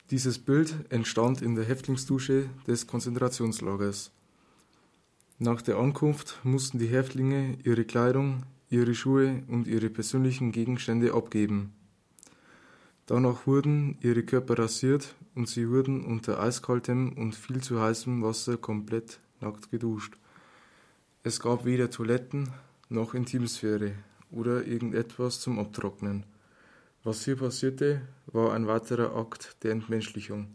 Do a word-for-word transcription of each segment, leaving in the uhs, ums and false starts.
Dieses Bild entstand in der Häftlingsdusche des Konzentrationslagers. Nach der Ankunft mussten die Häftlinge ihre Kleidung, ihre Schuhe und ihre persönlichen Gegenstände abgeben. Danach wurden ihre Körper rasiert und sie wurden unter eiskaltem und viel zu heißem Wasser komplett nackt geduscht. Es gab weder Toiletten noch Intimsphäre oder irgendetwas zum Abtrocknen. Was hier passierte, war ein weiterer Akt der Entmenschlichung.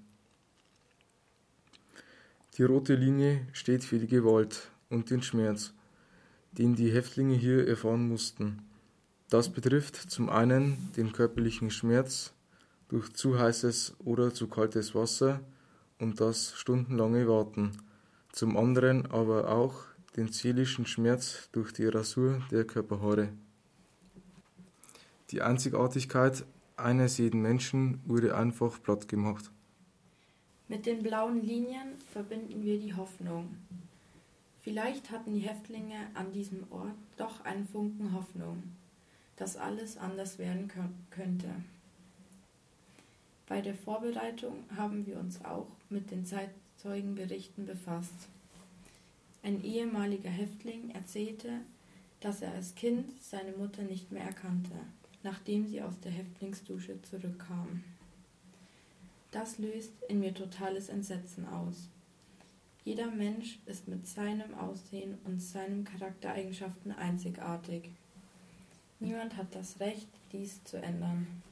Die rote Linie steht für die Gewalt und den Schmerz, den die Häftlinge hier erfahren mussten. Das betrifft zum einen den körperlichen Schmerz durch zu heißes oder zu kaltes Wasser und das stundenlange Warten, zum anderen aber auch den seelischen Schmerz durch die Rasur der Körperhaare. Die Einzigartigkeit eines jeden Menschen wurde einfach platt gemacht. Mit den blauen Linien verbinden wir die Hoffnung. Vielleicht hatten die Häftlinge an diesem Ort doch einen Funken Hoffnung, dass alles anders werden könnte. Bei der Vorbereitung haben wir uns auch mit den Zeitzeugenberichten befasst. Ein ehemaliger Häftling erzählte, dass er als Kind seine Mutter nicht mehr erkannte, nachdem sie aus der Häftlingsdusche zurückkam. Das löst in mir totales Entsetzen aus. Jeder Mensch ist mit seinem Aussehen und seinen Charaktereigenschaften einzigartig. Niemand hat das Recht, dies zu ändern.